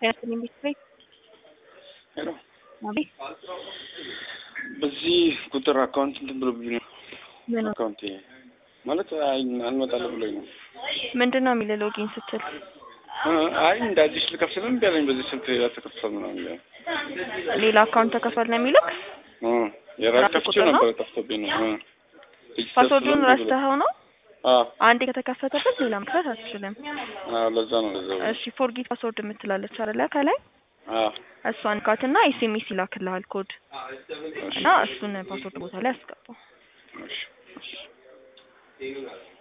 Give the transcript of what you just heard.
ያስልኝ ቢስሪ ሄሎ አቤት በዚህ ቁጥር አካውንት እንትን ብሎብኝ ነው። ምን አካውንት ማለት አልመጣልህ ብሎኝ ነው። ምንድነው የሚለው ሎጊን ስትል? አይ እንደ አዲስ ልከፍት ነው ቢያለኝ በዚህ ስልክ ያተከፈለ ነው የሚለው። ሌላ አካውንት ተከፈል ነው የሚለው? የራስ ከፍቼው ነበር ጠፍቶብኝ ነው። ፓስወርዱን ረስተኸው ነው? አንዴ ከተከፈተበት ሌላ መክፈት አትችልም። ለዛ ነው። እሺ ፎርጊት ፓስወርድ የምትላለች አይደለ ከላይ? እሷን ካትና ኤስኤምኤስ ይላክልሃል ኮድ እና እሱን ፓስወርድ ቦታ ላይ አስገባው። እሺ